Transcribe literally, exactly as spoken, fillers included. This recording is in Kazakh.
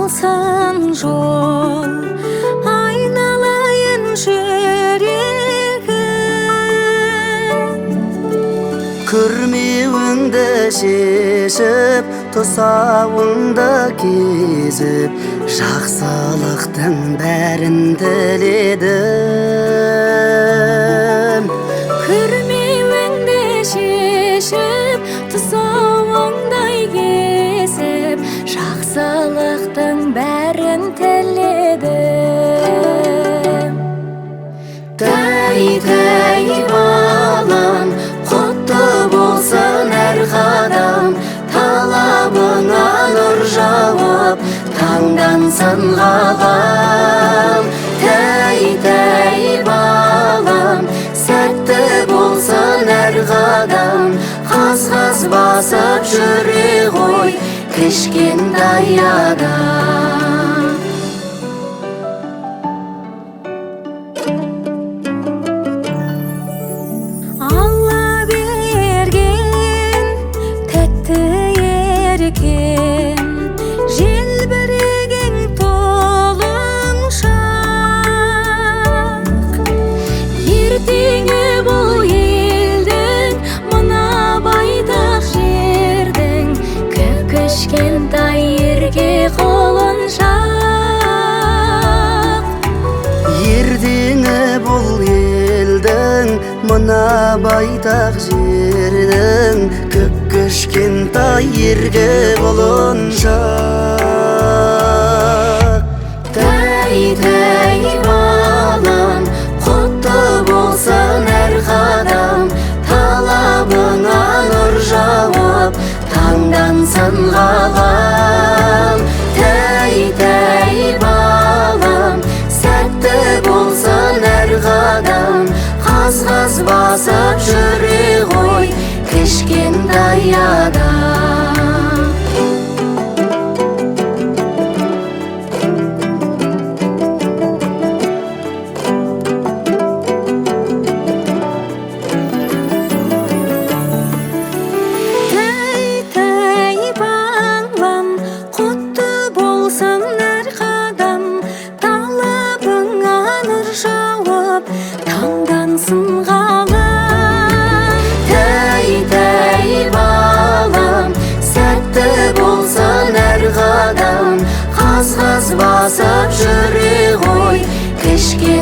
болсын жол, айналайын жүрегім. Күрмеуіңді шешіп, тұсауыңды кезіп, жақсылықтың бәрін тіледім. Күрмеуіңді шешіп, тұсауыңдай кесіп, жақсылықтың бәрін тіледім. Тәй-тәй балам, құтты болсын әр қадам, талабыңа нұр жауып, таңдансын ғалам. Тәй-тәй балам, сәтті болсын әр қадам, қаз-қаз басып жүре ғой кішкентай адам. Алла берген тәтті еркен, желбіреген толың шақ. Ертеңі бұл елдің, мына байтақ жердің, кіп-кішкентай ерге қолын шақ. Ертеңі бұл елдің, мына байтақ жердің, кіп-кішкентай ерге қолын шақ. Тәй-тәй балам, құтты болсын әр қадам, талабыңа нұр жауып, таңдансын ғалам. Тәй-тәй балам, сәтті болсын әр қадам, қаз-қаз басып жүре ғой кішкентай адам. Тәй-тәй балам, құтты болсын әр қадам, талабыңа нұр жауып, таңдансын ғалам. Тәй-тәй балам, сәтті болсын әр қадам, қаз-қаз басып жүре ғой кішкентай